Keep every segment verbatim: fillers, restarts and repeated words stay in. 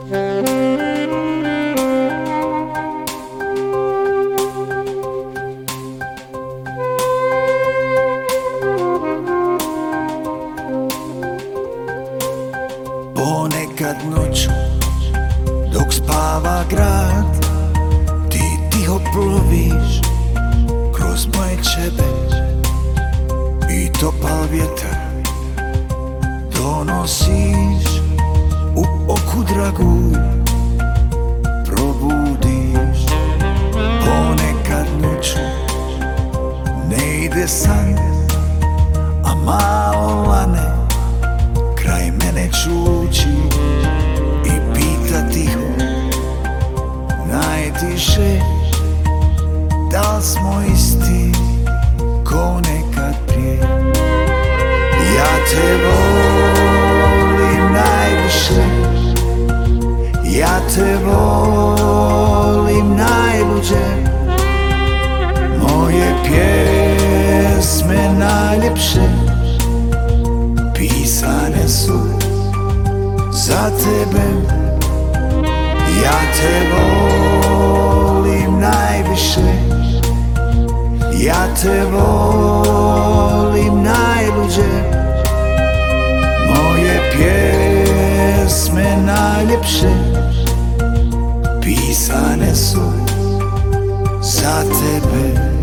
Ponekad noću dok spava grad, ti tiho ploviš kroz moje ćebe i topal vjetar donosiš u oku dragu, probudiš. Ponekad noću ne ide san, a malo lane kraj mene čuči i pita tiho, najtiše, da li smo isti ko nekad prije. Ja te volim najviše, ja te volim najluđe, moje pjesme najljepše pisane su za tebe. Ja te volim najviše, ja te volim najluđe, moje pjesme najljepše pisane su za tebe.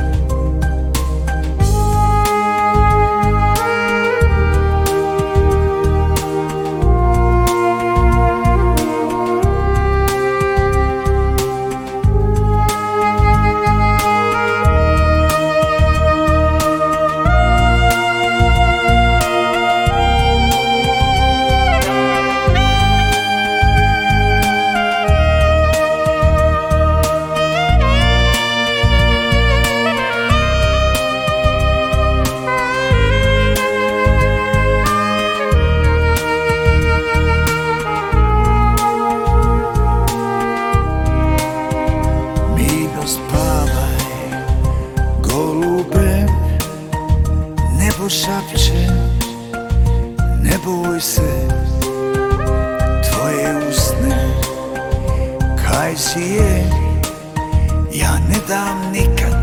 Nebo šapće, ne boj se, tvoje usne, kaj si je, ja ne dam nikad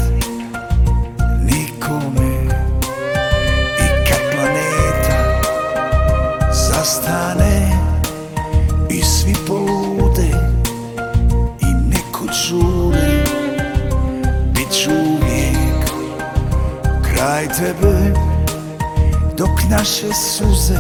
nikome. I kad planeta zastane i svi polude i nekud žure, bit ću uvijek kraj tebe, dok naše suze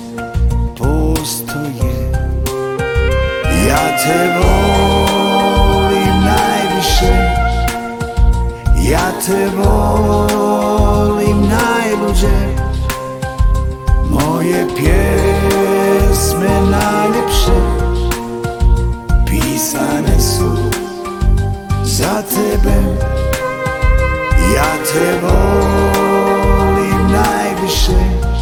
postoje. Ja te volim najviše, ja te volim najluđe, moje pjesme najljepše pisane su za tebe. Ja te volim najviše,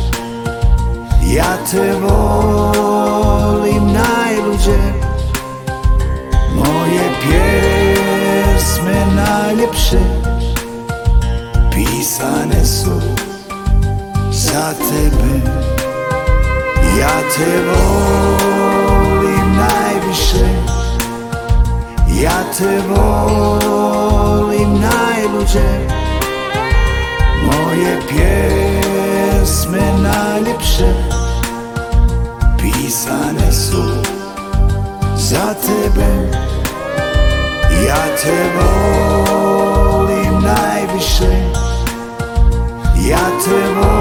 ja te volim najluđe, moje pjesme najljepše pisane su za tebe. Ja te volim najviše, ja te volim najluđe, moje pjesme najljepše pisane su za tebe. Ja te volim najviše, ja te volim